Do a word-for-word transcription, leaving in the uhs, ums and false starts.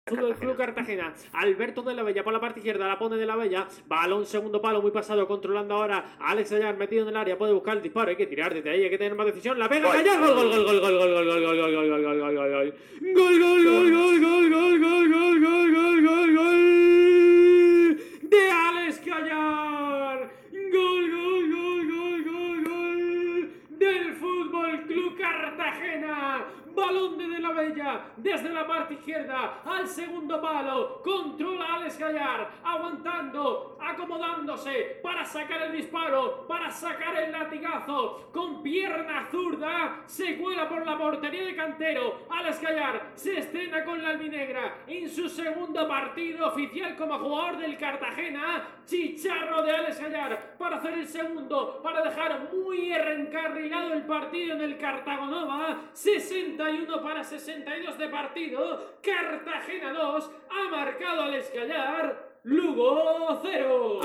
del Club Cartagena. Alberto de la Bella por la parte izquierda, la pone de la Bella. Balón segundo palo, muy pasado, controlando ahora a Alex Ayar, metido en el área, puede buscar el disparo, hay que tirar desde ahí, hay que tener más decisión. La pega Ayar, gol, gol, gol, gol, gol, gol, gol, gol, gol, gol, gol, gol, gol, gol, gol, gol. Gol, gol, gol, gol, gol, gol, gol, gol, gol, gol, gol, gol. De Alex Ayar. Gol, gol, gol, gol, gol, gol. Del Fútbol Club Cartagena. Balón de De la Bella desde la parte izquierda al segundo palo, controla a Alex Ayar, aguantando, acomodándose para sacar el disparo, para sacar el latigazo, con pierna zurda, se cuela por la portería de Cantero. Alex Ayar se estrena con la albinegra en su segundo partido oficial como jugador del Cartagena. Chicharro de Alex Ayar para hacer el segundo, para dejar muy encarrilado el partido en el Cartagonova. sesenta y uno para sesenta y dos de partido. Cartagena dos, ha marcado Alex Ayar, Lugo cero.